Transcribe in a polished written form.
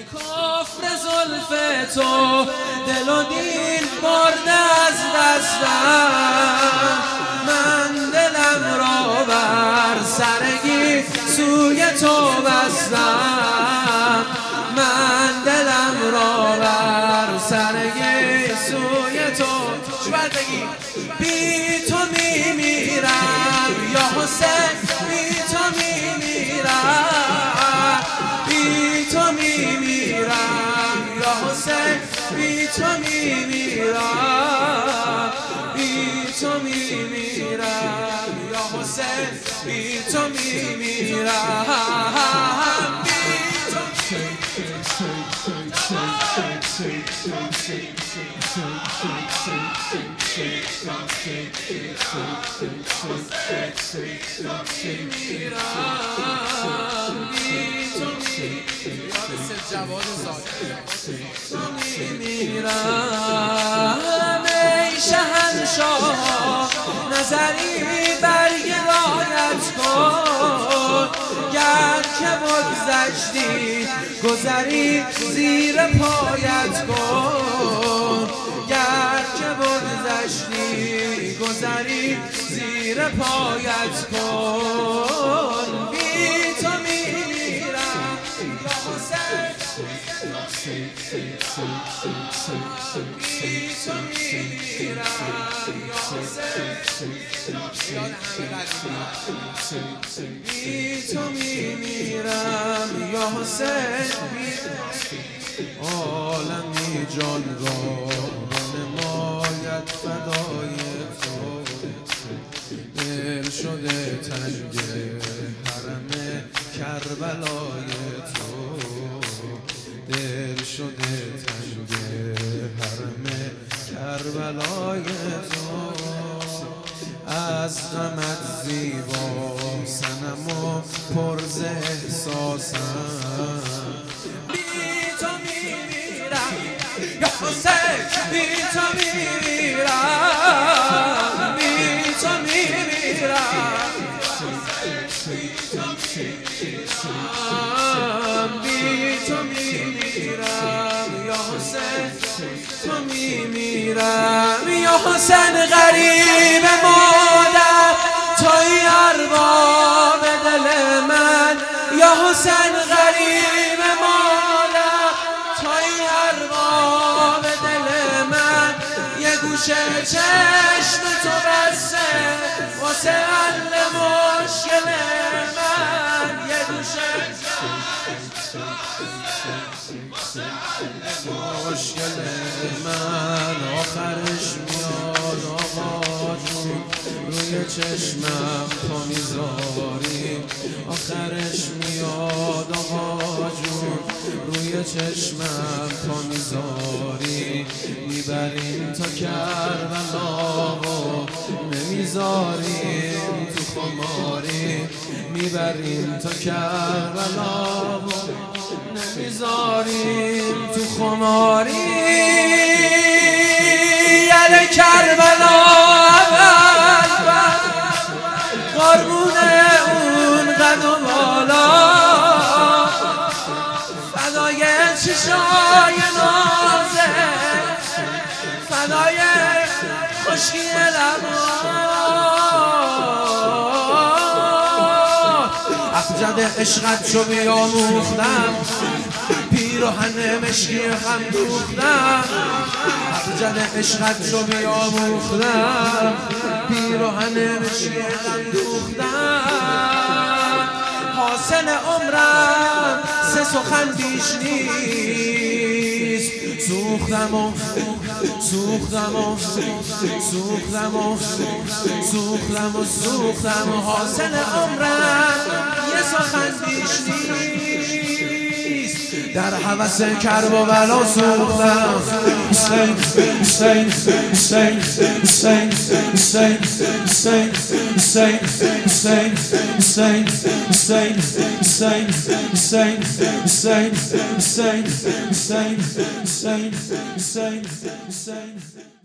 کفر زلف تو دل و دین برد از دستم، من دلم را بر سرگی سوی تو بستم، من دلم را بر سرگی سوی تو. شبر بگی بی تو میمیرم یا حسین، بی تو میمیرم، بی تو میمیرم یا حسین، بی تو میمیرم، بی تو میمیرم یا حسین، بی تو میمیرم، بی تو میمیرم. ای شهنشاه نظری برگ رایت کن، گر که بگذشتی گذری زیر پایت کن، گر که بگذشتی گذری زیر پایت کن، بی تو میمیرم یا حسین، بی تو میمیرم یا حسین، بی تو میمیرم یا حسین. عالمی جان را نماید فدای تو، دل شده تنگ حرم کربلای تو، دل شده تنگ حرم کربلای تو. از غمت زیبا صنم و پر ز احساسم، بی تو میمیرم یا حسین، بی تو میمیرم، بی تو میمیرم، بی تو میمیرم یا حسین، تو میمیرم یا حسین. غریب مادر توی ارباب دل من یا حسین، غریب مادر توی ارباب دل من، یه گوشه چشم تو بسته واسه حل مشکل من، یه گوشه مشکل من. آخرش میاد آقا جون روی چشمم پا میذاری، آخرش میاد آقا جون روی چشمم پا میذاری، میبریم تا کربلا و نمیذاریم تو خماری، میبریم تا کربلا و نمیذاریم تو خماری. یل کربلا اول قربون اون قد و بالا، فدای چشای نازه، فدای خشکی لبا. ابجد عشقت شو بیاموختم، پیراهن مشکی هم دوختم، ابجد عشقت شو بیاموختم، پیراهن مشکی هم دوختم. حاصل عمرم سه سخن بیش نیست، سوختم و سوختم و سوختم و سوختم و سوختم. حاصل عمرم یه سخن بیش نیست، در هوس کرب و بلا سوختم. حسین حسین حسین حسین حسین حسین حسین حسین حسین حسین حسین حسین حسین حسین حسین حسین حسین حسین